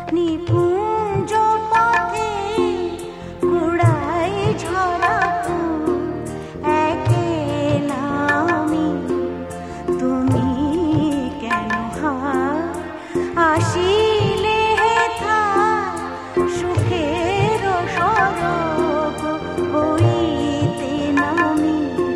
নিকুঞ্জ পথে কুড়াই ঝরা ফুল একেলা আমি, তুমি কেন হায় আসিলে হেথায় সুখের সরগ হইতে নামি,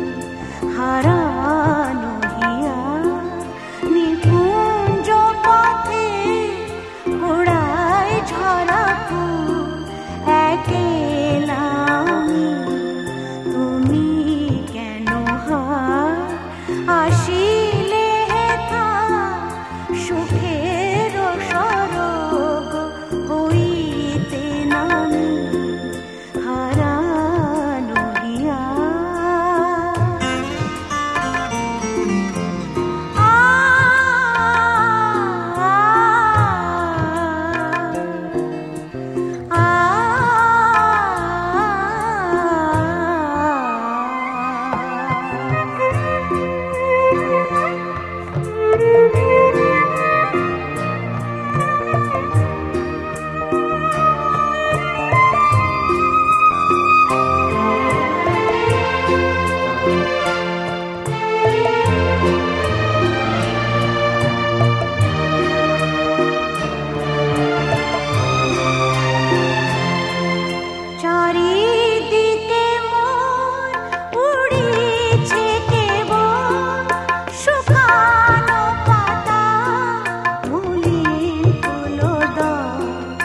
হারানো হিয়া নিকুঞ্জ পথে কুড়াই ঝরা ফুল একেলা আমি, তুমি কেন হায় আসিলে হেথায় সুখের সরগ হইতে নামি, হারানো হিয়া। চারিদিকে মোর উড়িছে কেবল শুকানো পাতা মলিন ফুলদল,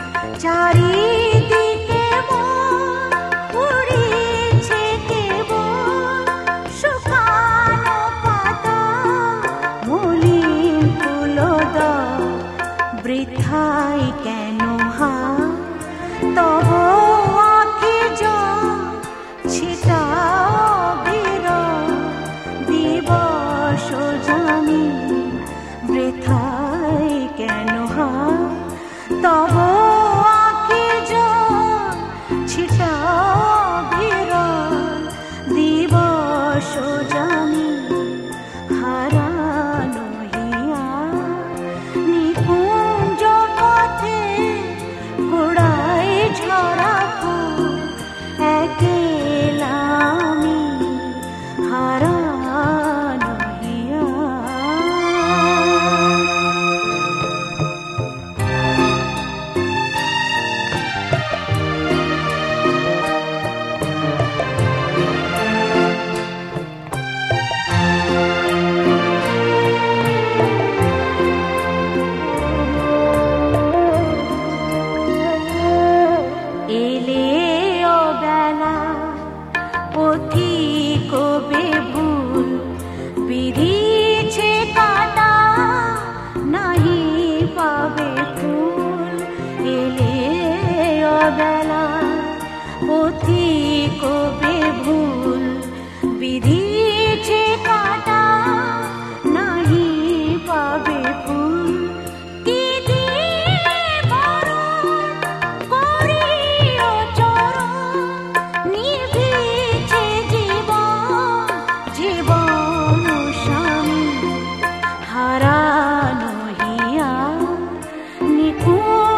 চারিদিকে মোর উড়িছে কেবল শুকানো পাতা মলিন ফুলদল, বৃথাই কেন হায় তব আঁখি জল ছিটাও বিরল দিবস জানি, বৃথাই কেন হায় তব আঁখি জল ছিটাও বিরল দিবস জানি, হারানো হিয়া নিকুঞ্জ পথে কুড়াই ঝরা ফুল একেলা আমি, হারানো হিয়া। এলে অবেলা পথিক বেভুল, বিধিছে কাটা নাহি পাবে ফুল, এলে অবেলা পথিক বেভুল, বিধিছে কাটা নাহি পাবে ফুল, কি দিলে বরণ করিও চরণ, নিভিছে জীবন জীবন স্বামী, হারানো হিয়া নিকুঞ্জ